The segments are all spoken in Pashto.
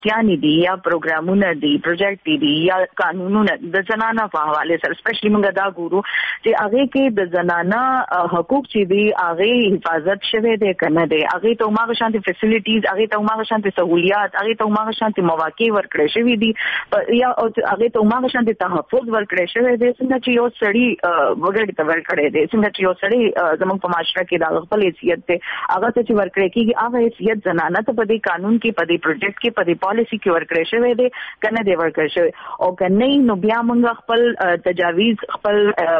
یعنی دي یا پروګرامونه دي پروجیکټ دي یا قانونونه د زنانه په حواله سره سپیشلی موږ دا ګورو چې هغه کې د زنانه حقوق چې دي هغه حفاظت شوه دي کنه دي هغه ته موږ شانتي فیسیلیټیز هغه ته موږ شانتي سہولیات هغه ته موږ شانتي مواقع ورکړې شوې دي یا هغه ته موږ شانتي تحفظ ورکړې شوې دي څنګه چې یو سړی وګړي ته ورکړې دي څنګه چې یو سړی زموږ په معاشره کې د خپل حیثیت ته هغه ته چې ورکړې کېږي هغه حیثیت زنانه ته په دې قانون کې په دې پروجیکټ کې په دې پالیسی کې ورکړې شوې دي کنه دی ورکړې شوې او کنه نو بیا موږ خپل تجاویز خپل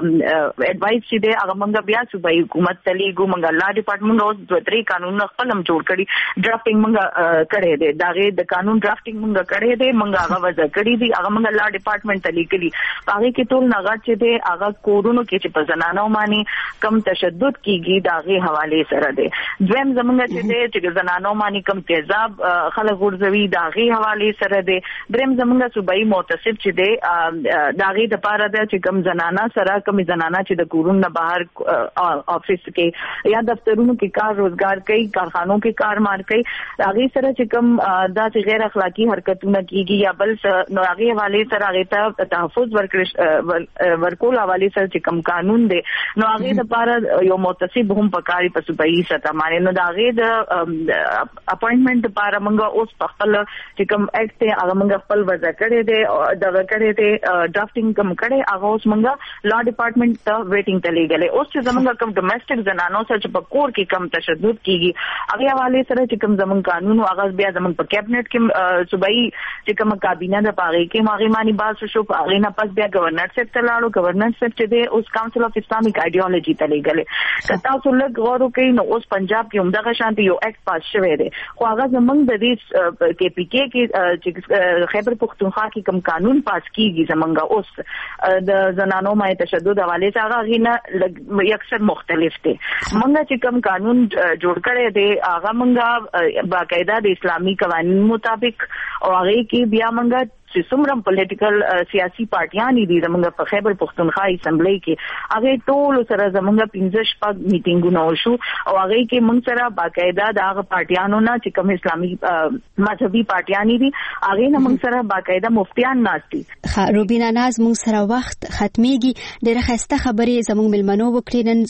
اډوایس چې دی هغه موږ بیا صوبایي حکومت ته لیږو موږ لا ډپارټمنټ اوس 2-3 قانونونه خپل هم جوړ کړي ډرافټینګ موږ کړی دی دغه د قانون ډرافټینګ موږ کړی دی موږ هغه وضع کړی دی هغه موږ لا ډپارټمنټ ته لیکلي هغه کې ټول نغات چې دی هغه کورونو کې چې په زنانو باندې کم تشدد کیږي دغه حواله سره دی دویم زمونږ چې دی چې زنانو باندې کم تیزاب خلک ورځوي دغه حواله سره دی دریم زمونږ صوبایي معتصب چې دی دغه د پاره د چې کم زنانه سره کم زنانه چې د کورونو بهر افیس کې یا دفترونو کې کار روزګار کوي کارخانو کې کار مار کوي هغه سره چې کم د غیر اخلاقی حرکتونه کیږي یا بل نو هغه حواله سره هغه ته تحفظ ورکول حواله سره چې کم قانون دی نو هغه د پاره یو معتصب هم پکاري په صوبایي سطح باندې نو هغه د اپاینټمنٹ لپاره موږ اوس په خپل چې کوم اکټ ته هغه موږ خپل وضع کړی دی دا کړی دی ډرافټینګ کوم کړی هغه اوس موږ لا ډپارټمنټ ته ویټینګ ته لګلې اوس چې زموږ کوم ډومېسټک زنانو سره چې په کور کې کم تشدد کیږي هغه حواله سره چې کوم زموږ قانون هغه بیا زموږ په کابینټ کې صوبایي چې کوم کابینه د پاره کې ماغي مانی باز شو هغه نه پس بیا گورنر صاحب ته لاړو گورنر صاحب چې دی اوس کونسل اف اسلامیک ایډیالوژي ته لګلې کتا څو لږ غوړو کې نو اوس پنجاب کې همدغه شانتي یو اکټ پاس شوی دی خو هغه زموږ د دې کې پی کې چې خیبر پختونخوا کې کوم قانون پاس کیږي زمونږ اوس د زنانو باندې تشدد حواله څنګه غینه اکثر مختلف دي مونږ چې کوم قانون جوړ کړی دی هغه مونږه باقاعده د اسلامي قوانینو مطابق او هغه کې بیا مونږ چې څومره پولیټیکل سیاسي پارټیان دي زمونږ په خیبر پختونخوا اسمبلی کې هغه ټول سره زمونږ 15 شپږ میټینګونه وشو او هغه کې مونږ سره باقاعده د هغه پارټیانو نه چې کوم اسلامي مذهبي پارټیان دي هغه نه مونږ سره باقاعده مفتیان ناشتي روبینا ناز مونږ سره وخت ختميږي ډېر خسته خبرې زمونږ ملمنو وکړي نن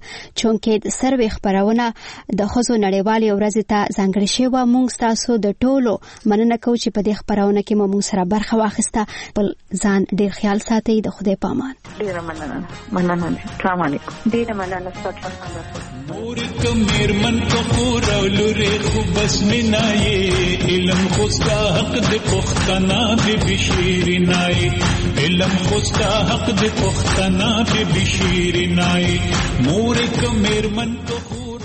چونکې سروې خبرونه د خزو نړیوالې ورځ ته ځانګړې شوه مونږ تاسو د ټولو مننه کوو چې په دې خبرونه کې مونږ سره برخه واخیسته بل ځان ډیر خیال ساتي د خدای په امان ډیر مننه السلام علیکم ډیر مننه ستاسو نور کمر من کو پورا لوري خو بس منای علم خوستا حق د پختنا به بشیرنای علم خوستا حق د پختنا به بشیرنای نور کمر من کو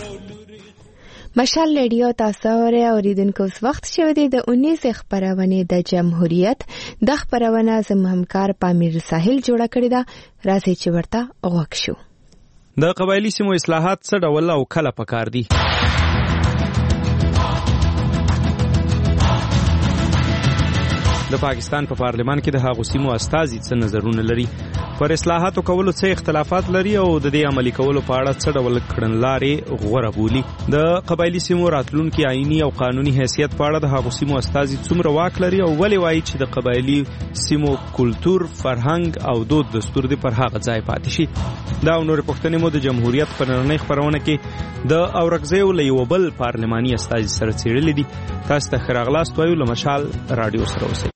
مشال ریډیو تاسو اوریدونکو اوس وخت شوه دی د 19 خبرونه د جمهوریت د خبرونه زم همکار پامیر ساحل جوړه کړی دا راځي چې ورته وغوښ شو د قبایلی سیمو اصلاحات څه ډول او کله پکار دي د پاکستان په پارلمان کې د هغو سیمو استازي څه نظرونه لري پر اصلاحاتو کولو څه اختلافات لري او د دې عملي کولو په اړه څه ډول کړنلارې غوړه بولي د قبایلی سیمو راتلونکي آئینی او قانوني حیثیت په اړه د هغو سیمو استازي څومره واک لري او ولې وایي چې د قبایلی سیمو کلتور فرهنګ او دود دستور دي پر هغه ځای پاتې شي دا نور پښتنې مو د جمهوریت په نړۍ خبرونه کې د اورګزیو له یو بل پارلماني استازي سره څېړلې دي تاسو ته خراغلاست وایو له مشال رادیو سره اوسئ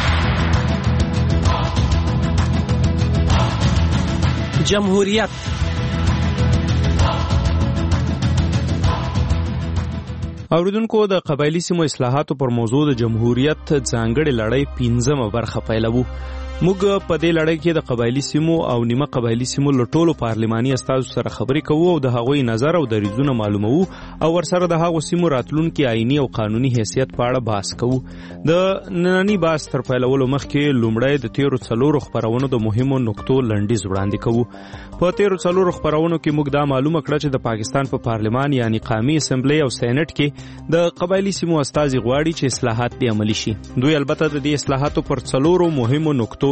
جمهوریت اوریدونکو د قبایلی سیمو اصلاحاتو پر موضوع د جمهوریت ځانګړې لړۍ 15مه برخه پیلوو موږ په دې لړۍ کې د قبایلی سیمو او نیمه قبایلی سیمو له ټولو پارلماني استازو سره خبرې کوو او د هغوی نظر او دریځونه معلوموو او ورسره د هغو سیمو راتلونکي آئینی او قانوني حیثیت په اړه بحث کوو د ننني بحث تر پیلولو مخکې لومړی د تیرو 4 خبرونو د مهمو نقطو لنډیز وړاندې کوو په تیرو 4 خبرونو کې موږ دا معلومه کړه چې د پاکستان په پارلمان یعنی قومي اسمبلی او سېنات کې د قبایلی سیمو استازي غواړي چې اصلاحات دې عملي شي دوی البته د دې اصلاحاتو پر 4 مهمو نقطو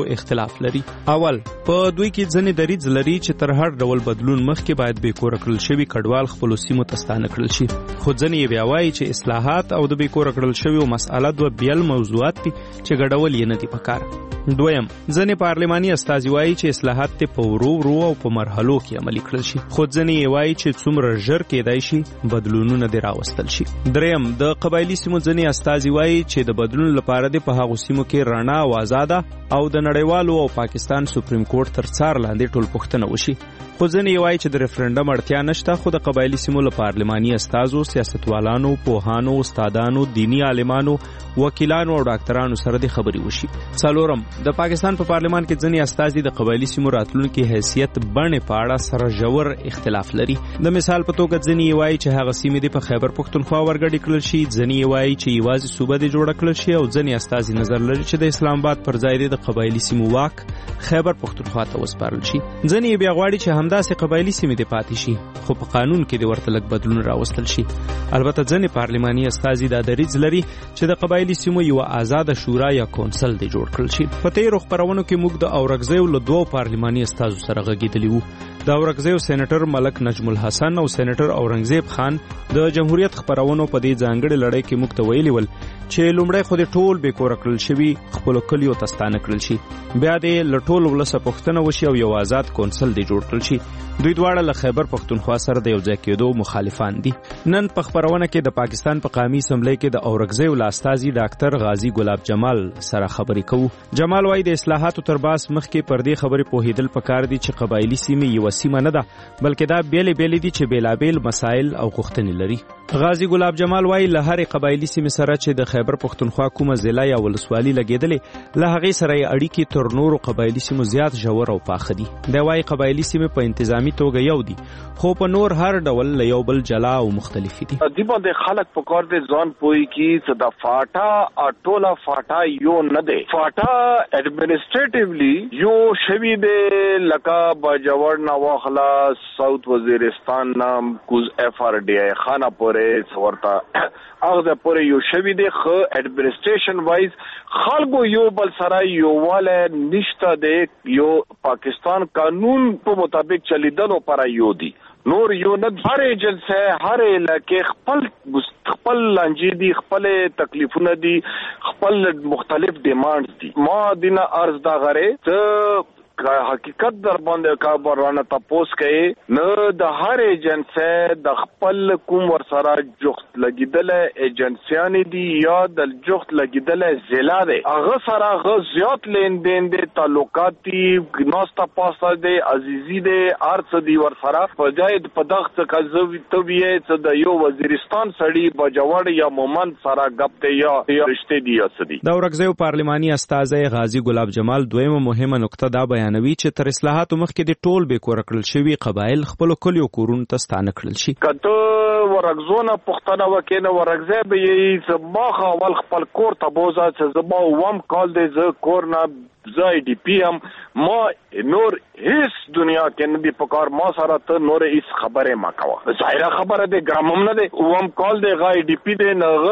اختلاف لري. اول په دوی کې ځنې دریځ لري چې تر هر ډول بدلون مخکې باید بې کوره کړل شوي کډوال خپلو سیمو ته ستانه کړل شي، خو ځنې یې بیا وایي چې اصلاحات او د بې کوره کړل شویو مسأله دوه بیل موضوعات دي چې ګډول یې نه دي پکار. دویم ځنې پارلماني استازي وایي چې اصلاحات ته په ورو ورو او په مرحلو کې عملي کړل شي، خو ځنې یې وایي چې څومره ژر کېدای شي بدلونونه دې راوستل شي. دریم د قبایلي سیمو ځنې استازي وایي چې د بدلون لپاره د په هغو سیمو کې رڼا او آزاده او د نړیوالو او پاکستان سپریم کورټ تر څار لاندې ټول پوښتنه وشي، خو ځنې یې وایي چې د ریفرنډم اړتیا نشته، خو د قبایلي سیمو له پارلماني استازو، سیاستوالانو، پوهانو، استادانو، دینی عالمانو، وکیلانو او ډاکټرانو سره د خبرې وشي. څلورم د پاکستان په پارلمان کې ځنې استازي د قبایلي سیمو راتلونکي حیثیت بڼې په اړه سره ژور اختلاف لري. د مثال په توګه ځنې یې وایي چې هغه سیمې د په خیبر پښتونخوا ورګډې کړل شي، ځنې یې وایي چې یوازې صوبه دې جوړه کړل شي، او ځنې استازي نظر لري چې د اسلام آباد پر ځای د قبایلي سیمو واک خیبر پښتونخوا ته وسپارل شي. ځنې یې بیا غواړي چې همداسې قبایلي سیمې دې پاتې شي، خو په قانون کې دې ورته لږ بدلون راوستل شي. البته ځنې پارلماني استازي دا دریځ لري چې د قبایلي سیمو یو آزاده شورا یا کونسل دې جوړ کړل شي. په تیرو خپرونو کې موږ د اورګزیو له دوو پارلماني استازو سره غږېدلي وو. د اورګزیو سېنیټر ملک نجم الحسن او سېنیټر اورنګزیب خان د جمهوریت خپرونو په دې ځانګړې لړۍ کې موږ ته ویلي ول چې لومړی خو د ټول بې کوره کړل شوي خپلو کلیو ته ستانه کړل شي، بیا دې له ټول ولسه پوښتنه وشي او یو آزاد کونسل دې جوړ کړل شي. دوی دواړه له خیبر پښتونخوا سره د یو ځای کېدو مخالفان دي. نن په خپرونه کې د پاکستان په قومي اسمبلی کې د اورګزیو له استازي ډاکټر غازي ګلاب جمال سره خبرې کوو. جمال وایي د اصلاحاتو تر باس مخکې پر دې خبرې پوهېدل پکار دي چې قبایلي سیمې یوه سیمه نه ده، بلکې دا بیلې بیلې دي چې بیلابیل مسایل او غوښتنې لري. غازي ګلاب جمال وایي له هرې قبایلي سیمې سره چې د خیبر پښتونخوا کومه ضلع یا ولسوالي لګېدلې، له هغې سره یې اړیکې تر نورو قبایلي سیمو زیات ژور او پاخه دي. دی وایي قبایلي سیمې په انتظامي توګه یو دي، خو په نور هر ډول له یو بل جلا او مختلفې دي. دی باندې خلک په کار دې ځان پوي کی چې د فاټا ټوله فاټا یو نه دی. فاټا اډمنسټریټیولی یو شوی دی لکه باجوړ نه واخلا ساوث وزیرستان نام کوز اف آر ډی آی خانه پورې ورته هغه پورې یو شوی دی. خو اډمنسټریشن وایز خلکو یو بل سره یو واله نشته دی، یو پاکستان قانون په مطابق چلیدلو پر یو دی، نور یو نه. هر ایجنسی هر علاقې خپل لانجې دي، خپل تکلیفونه دي، خپل مختلف ډیمانډز دي. ما دینه عرض دا غره ته حقیقت در باندې کابرانه تاسو کوي نه د هر ایجنسی د خپل کوم ور سره جوخت لګیدل ایجنسیان دي یا د جوخت لګیدل ضلع دي، هغه سره هغه زیات لین دین دي، تعلقات دي، ناستا پاستا دي، عزیزی دي، ارڅ دي ور سره په ځای په دغه کزوی توبیه چې د یو وزیرستان سړی باجوړ یا مومن سره غپ دی یا رشته دي اسدي. د اورګزیو پارلماني استازي غازي ګلاب جمال دویمه مهمه نقطه دا بیانوي چې تر اصلاحاتو مخکې د ټول بې کوره کړل شوي قبایل خپلو کلیو کورونو ته ستانه کړل شي. کته ورګزونه پښتنه وکینه ورګزه به یې زما اول خپل کور ته بوزا چې زما ووم کال دی ز کور نه زای ډی پی ام ما نور هیڅ دنیا کې نه دی پکار ما سره ته نور هیڅ خبره ما کاوه. ظاهره خبره دی ګرامم نه دی ووم کال دی غای ډی پی دی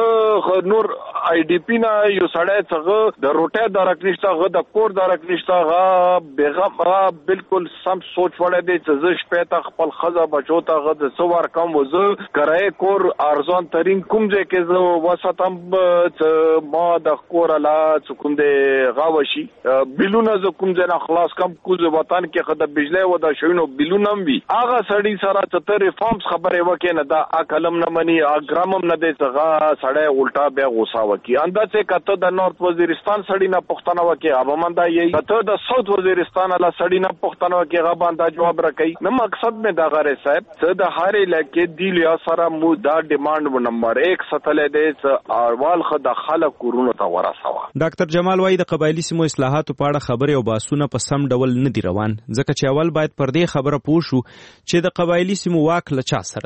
نه نور آی ډی پی نه یو سړی څنګه د روټه درک نشته غو د کور درک نشته غا بیغم بالکل سم سوچ وړه دی چې ز شپه ته خپل خزه بچو ته غو د سوار کم وزه کرای کور ارزان ترين کوم ځای کې زه وساتم ما د کور لا کوم دی غاوشي بلونه ز کوم ځای خلاص کم کوز وطن کې خد بجلی و دا شوینو بلونم وی هغه سړی سره چې ریفارمز خبره وکې نه دا اکلم نه مني اګرامم نه دی څنګه سړی الټا بیا غوسه وکي اندازه کته د نورث وزیرستان سړی نه پښتنه وکي هغه مندا یی کته د ساوث وزیرستان لا سړی نه پښتنه وکي هغه باندې جواب راکړي نو مقصد مې دا غره صاحب چې د هر علاقې دی لیا سره مو دا ډیماند نمبر 1 ستلې دی چې اروال خد خلک کورونو ته ورسوه. ډاکټر جمال وایي د قبایلی سیمو اصلاحاتو په اړه خبرې او باسونه په سم ډول نه دی روان ځکه چې اول باید پر دې خبره پوه شو چې د قبایلی سیمو واک له چا سره دی.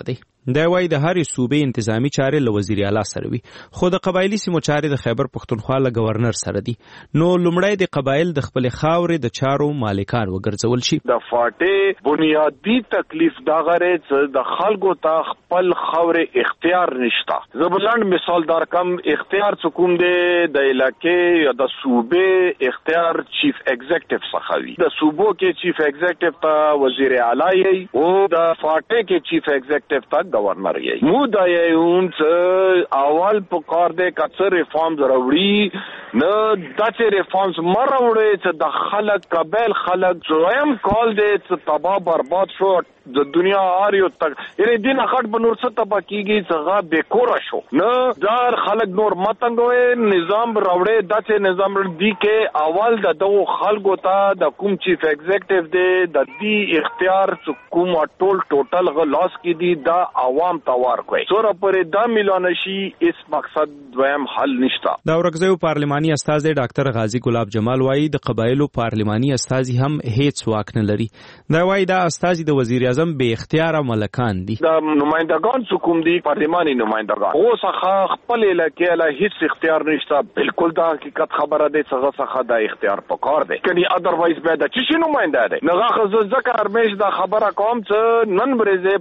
دا وایي د هرې صوبې انتظامی چارې له وزیر اعلی سره وي، خو د قبایلي سیمو چارې د خیبر پښتونخوا له گورنر سره دي. نو لومړی د قبایل د خپل خاورې د چارو مالکان وګرځول شي. د فاټې بنیادی تکلیف دا غره چې د خلکو ته خپل خاورې اختیار نشته. زبلند مثال در کم اختیار کوم دی د علاقې یا د صوبې اختیار چیف ایگزیکټیو څخه وي. د صوبو کې چیف ایگزیکټیو ته وزیر اعلی وي او د فاټې کې چیف ایگزیکټیو ته گورنر وي. مو دا یون چې اول په کار دی کڅ ریفارمز راوړي نه داسې ریفارمز مروړي چې د خلک قبایل خلک زویم کال دی چې تباہ برباد شو د دنیا اریو تک یعنی دین اخټ بنور څه تبا کیږي څنګه بیکور شو نه دار خلک نور متنګوي نظام راوړې داسې نظام دی کې اول د دغه خلکو ته د کوم چیف ایگزیکټیو دی د دې اختیار کوم ټول غلاس کې دي دا عوام توار کوي سره پرې د مليون شي اس مقصد دویم حل نشته. دا ورغزیو پارلماني استاد ډاکټر غازی ګلاب جمال وایي د قبایلو پارلماني استاد هم هیڅ واک نه لري. دا وایي دا استاد د وزیر اعظم به اختیار ملکان دي. د نمائندگان حکومت دي پارلماني نمائندگان او څخه خپل علاقې له هیڅ اختیار نشته. بالکل دا حقیقت خبره ده څخه دا اختیار پکار دی کني اذروایز به د چی نماینده ده نه غاخه ذکر هرمش دا خبره کوم چې نن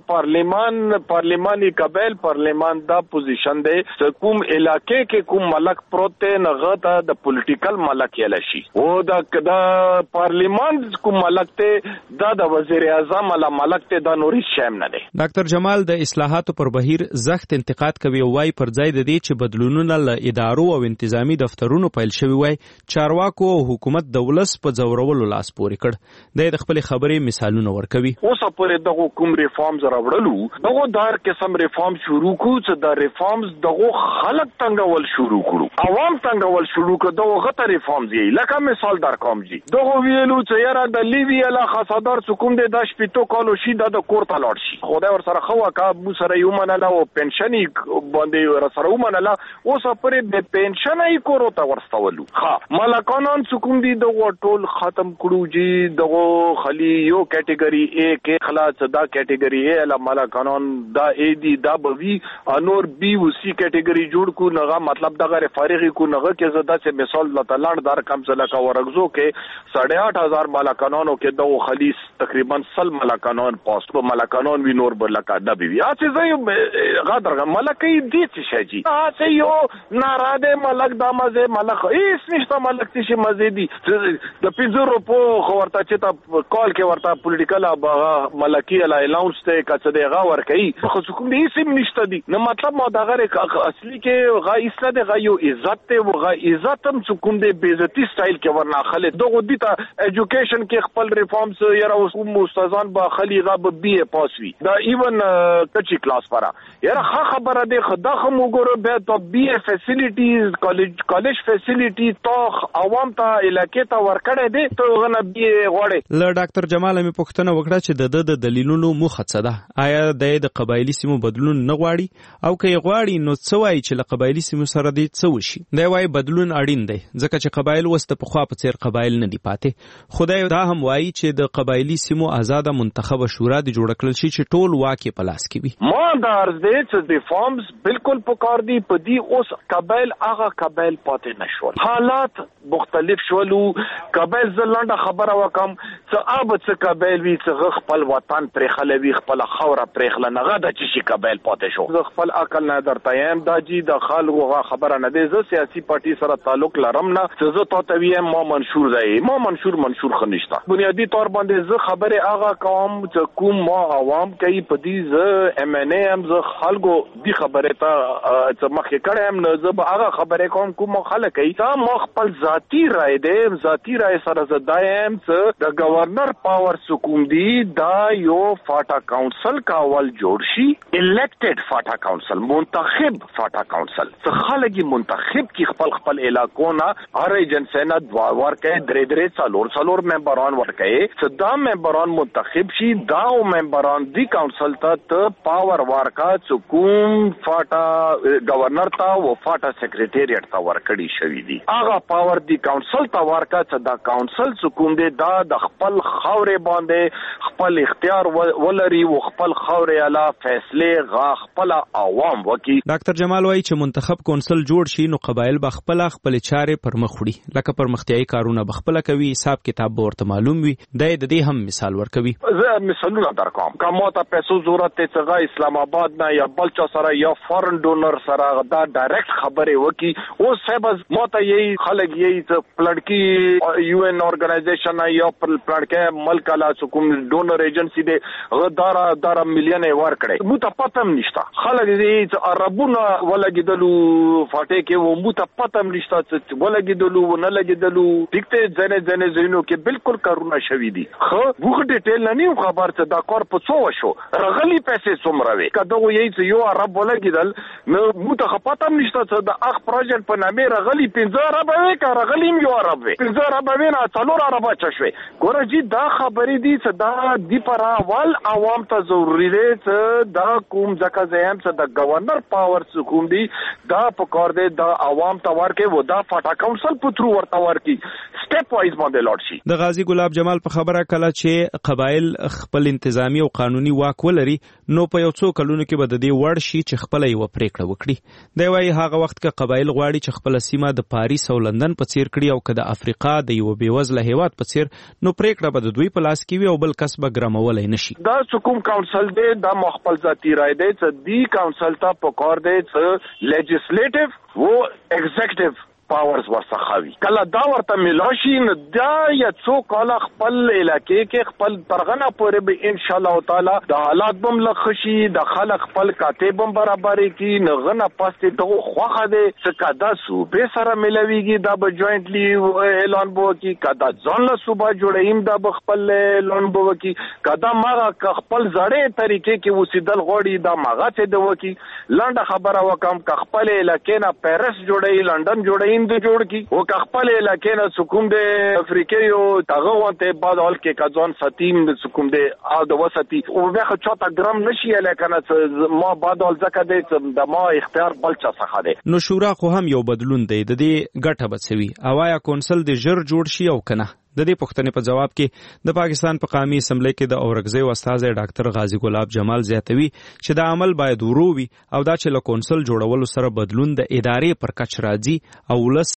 برزه پارلماني قبایل پارلمان دا پوزیشن دی چې کوم علاقې کې کوم ملک پروت نه غته د پولیټیکل ملک یل شي او دا پارلمان کوم ملک ته دا د وزیر اعظم ملک دا نوري شیم نه دی. ډاکټر جمال د اصلاحاتو پر بهیر سخت انتقاد کوي او وايي پر ځای د دې چې بدلونونه له ادارو او انتظامی دفترونو پیل شوی وای چارواکو او حکومت د ولس په ځورولو لاس پورې کړ. د خپل خبرې مثالونه ورکوي. اوس پرې دغه کوم ریفارمز راوړلو دغه دار قسم ریفارم شروع کو چې د ریفارمز دغه خلک څنګه ول شروع کړو عوام څنګه ول شروع کړو دغه غته ریفارمز یې لکه مثال در کوم جی دغه ویلو چې یاره د لیوی له خاصدار حکومت د شپټو کالو شي د کور ته لاړ شي خدای ور سره خو کا مو سره یو مناله او پنشن باندې ور سره ومناله اوس پرې د پنشن یې کور ته ورستولو ها ملکانان حکومت دی دغه ټول ختم کړو جی دغه خلی یو کټګری A کې خلاص دا کټګری A له ملکانان دا A دی دا بوي انور B او C کټګری جوړ کو نغه مطلب دغه فارغ کو نغه کې زدا چې مثال الله تعالی دار کم څه لکه ورغزو کې 8500 ملکانانو کې دغه خلیص تقریبا 100 ملکانان پاس په ملکانان وی نور برلکا د بي اته زې غادر ملکې دي چې شي اته یو ناراده ملک د مزه ملک هیڅ نشته ملک چې مزه دي د 5 روپو خورته چې تا کال کې ورته پولیټیکل ملکی الاونس ته کڅ دی غا ور کوي خو کوم دي سیم نشته دي نو مطلب ما دغه اصلي کې غا اسله د غا یو عزت ته غا عزت هم کوم دي بیزتی سټایل کې ورنه خلک دغه دي ته ایجوکیشن کې خپل ریفارمز یره اوس استادان با خلی غا بي پاس وی دا ایون کچی کلاس پارا یاره خبره ده خدا خو وګوره به د بي فیسیلیټیز کالج فیسیلیټی تو عوام ته علاقې ته ورکړې دي ته غنه بي غوړې. له ډاکټر جمال می پوښتنه وکړه چې د دلیلونو مخه څه ده آیا د قبایلی سیمو بدلون نه غواړي او که غواړي نو څه وایي چې له قبایلی سیمو سره دي څه وشي. دا وایي بدلون اړین دی ځکه چې قبایل وسته په خوا په څیر قبایل نه دی پاتې. خدای دا هم وایي چې د قبایلی سیمو آزاده منتخب شورا د جوړ کړل شي چې ټول واکي په لاس کې وي. ما دا عرض دی چې د فارمز بالکل پکار دی په دې اوس قبایل هغه قبایل پاتې نشول حالات مختلف شولو قبایل زلانده خبره وکم چې اب څه قبایل وی چې خپل وطن پرې خلوي خپل خوره پرې خل نه غدا چې قبایل پاتې شو خپل عقل نه درتایم دا جی د خلکو خبره نه دی زه سیاسي پارټي سره تعلق لرم نه چې زه ته تویم ما منشور دی ما منشور خنشتا بنیادی طور باندې زه خبره هغه کوم چې کوم ما عوام کوي په دې ز ام ان ام ز خلکو دی خبره ته چې مخکې کړم نو زه به هغه خبره کوم خلک کوي تا ما خپل ذاتی رائے دې ذاتی رائے سره زدایم چې د گورنر پاور حکومت دی دا یو فاټا کونسل کاول جوړ شي الیکټډ فاټا کونسل منتخب فاټا کونسل څه خلګي منتخب کی خپل علاقو نه هر ایجنسی نه دوا ورکې درې څلور ممبران ورکې چې دا ممبران منتخب شي دا ممبران دی کونسل ته پاور ورکا کوم فاټا گورنر تا و فاټا سیکریټریټ تا ورکړی شوی دی هغه پاور دی کونسل تا ورکا چې دا کونسل کوم دی دا د خپل خاورې باندې خپل اختیار ولري او خپل خاورې اعلی فیصله غا خپل عوام وکي. ډاکټر جمال وایي چې منتخب کونسل جوړ شي نو قبایل به خپل چارې پر مخ وړي، لکه پرمختیایي کارونه به خپل کوي، حساب کتاب به ورته معلوم وي. د دې هم مثال ورکوي. زه مثالونه درکوم. کومه ته پیسو ضرورت ته څنګه اسلام آباد نه یا بل چا سره یا فارن ډونر سره دا ډایرکټ خبره وکي. او صاحب ماته یی خلک یی پلانکی یو ان اورګنایزیشن یا پلانکی ملک لا کوم ډونر ایجنسی دی غدارا مليون ور کړي. مو ته پته نشته. خلک دې عربونه ولګیدلو فاټه کې و مو ته پته نشته چې ولګیدلو و نه لګیدلو. دکته ځنه زینو کې بالکل کارونه شوي دي. خو وګ ډیټیل نه نیو خبر ته دا کار په څو وشو. رغلی پیسې څومره وي. کله یی چې یو عرب ولګیدل نو مو ته پته نشته چې د اخ پروجیکټ په نامه رغلی 15 عرب وي که رغلی یو عرب وي. 15 عرب وي نه 4 عرب چشوي. ګوره جی دا خبرې دي چې دا دی پر اول عوام ته ضروری دی چې دا کوم ځکه زم چې د گورنر پاور کوم دی دا په کار دی دا عوام ته ورکه و دا فاټا کونسل په ترو ورته ورکی سټپ وایز باندې لاړ شي. د غازی ګلاب جمال په خبره کله چې قبایل خپل انتظامی او قانوني واک ولري نو په یو څو کلونو کې به د دې وړ شي چې خپل یو پریکړه وکړي. دی وايي هغه وخت کې قبایل غواړي چې خپل سیمه د پاریس او لندن په څیر کړي او که د افریقا د یو بیوزله هیواد په څیر نو پریکړه به د دوی په لاس کې وي او بل کس به ګرمولای نشي. دا کوم کونسل دی دا خپل ذاتی رائے دی چې دی کونسل ته په کار دی چې لیجسلیټیو و ایگزیکټیو پاورز ورڅخه وي. کله دا ورته ملاشي نو دا یا څو کاله خپل علاقې کې خپل پرغنه پورې به ان شاء الله تعالی د حالات بم لخشي د خلک خپل کاتب بم برابرې کی نه غنه پاسته ته خوخه دي چې کدا صوبې سره ملويږي دا به جوائنټلی اعلان بو کی کدا ځان له صوبه جوړیم دا به خپل اعلان بو کی کدا ماغه خپل زړې طریقې کې وسیدل غوړي دا ماغه څه د وکی لنډه خبره وکم ک خپل علاقې نه پیرس جوړي لندن جوړي د جوړ کی او خپل علاقې نه سکوم د افریقې یو دغه وته بعد حال کې کځون ستیم د سکوم د او د وسطي او بیا چاته ګرام نشي لکه ما بعد حال زکه د ما اختیار بل چا څخه دی. نو شورا خو هم یو بدلون دی د دې ګټه بچوي. اوایا کونسل د جر جوړ شي او کنه. د دې پوښتنې په جواب کې د پاکستان په قومي اسمبلی کې د اورګزیو استاد ډاکټر غازی ګلاب جمال زیاتوي چې دا عمل باید ورو وي او دا چې له کونسل جوړولو سره بدلون د ادارې پر کچ راځي او ولس